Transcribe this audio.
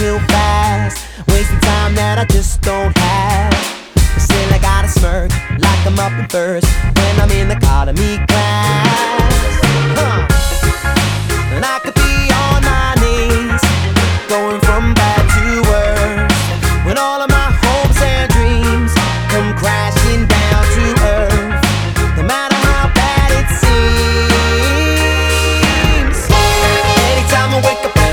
real fast, wasting time that I just don't have. Still I gotta smirk like I'm up in first when I'm in the economy class.